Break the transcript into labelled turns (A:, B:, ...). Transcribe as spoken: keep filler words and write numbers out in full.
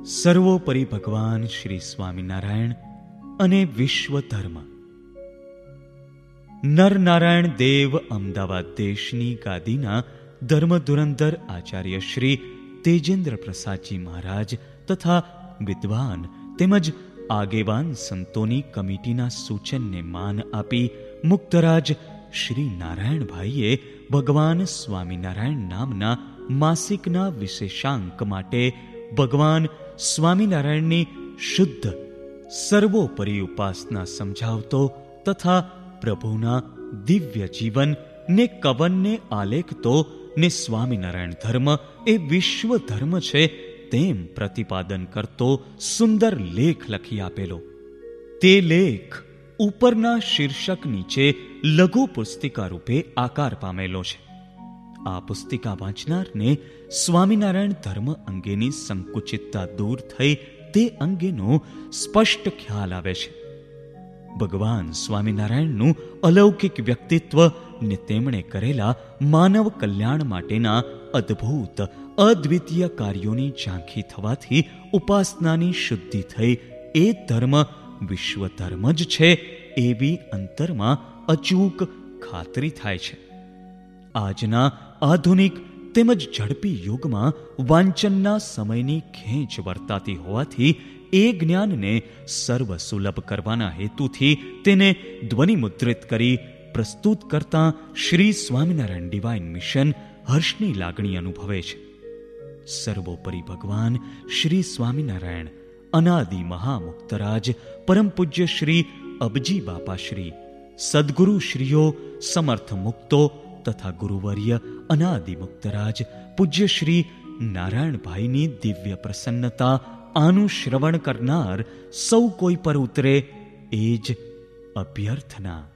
A: સર્વોપરી ભગવાન શ્રી સ્વામિનારાયણ અને વિશ્વ ધર્મ. નરનારાયણ દેવ અમદાવાદ દેશની ગાદીના ધર્મ ધુરંધર આચાર્ય શ્રી તેજેન્દ્ર પ્રસાદજી મહારાજ તથા વિદ્વાન તેમજ આગેવાન સંતોની કમિટીના સૂચનને માન આપી મુક્તરાજ શ્રી નારાયણભાઈએ ભગવાન સ્વામિનારાયણ નામના માસિકના વિશેષાંક માટે ભગવાન સ્વામિનારાયણની શુદ્ધ સર્વોપરી ઉપાસના સમજાવતો તથા પ્રભુના દિવ્ય જીવન ને કવનને આલેખતો ને સ્વામિનારાયણ ધર્મ એ વિશ્વ ધર્મ છે તેમ પ્રતિપાદન કરતો સુંદર લેખ લખી આપેલો. તે લેખ ઉપરના શીર્ષક નીચે લઘુ પુસ્તિકા રૂપે આકાર પામેલો છે. આ પુસ્તિકા વાંચનારને સ્વામિનારાયણ ધર્મ અંગેની સંકુચિતતા દૂર થઈ તે અંગેનો સ્પષ્ટ ખ્યાલ આવે છે. ભગવાન સ્વામિનારાયણનું અલૌકિક વ્યક્તિત્વ ને તેમણે કરેલા માનવ કલ્યાણ માટેના અદ્ભુત અદ્વિતીય કાર્યોની ઝાંખી થવાથી ઉપાસનાની શુદ્ધિ થઈ એ ધર્મ વિશ્વ ધર્મ જ છે એવી અંતરમાં અચૂક ખાતરી થાય છે. આજના આધુનિક તેમજ ઝડપી યુગમાં વાંચનના સમયની ખેંચ વર્તાતી હોવાથી એ જ્ઞાનને સર્વ સુલભ કરવાના હેતુથી તેને ધ્વનિમુદ્રિત કરી પ્રસ્તુત કરતા શ્રી સ્વામિનારાયણ ડિવાઇન મિશન હર્ષની લાગણી અનુભવે છે. સર્વોપરી ભગવાન શ્રી સ્વામિનારાયણ અનાદિ મહામુક્તરાજ પરમ પૂજ્ય શ્રી અબજી બાપા શ્રી સદગુરુ શ્રીઓ સમર્થ મુક્તો તથા ગુરુવર્ય અનાદિ મુક્તરાજ પૂજ્ય શ્રી નારાયણભાઈની દિવ્ય પ્રસન્નતા આનું શ્રવણ કરનાર સૌ કોઈ પર ઉતરે એ જ અભ્યર્થના.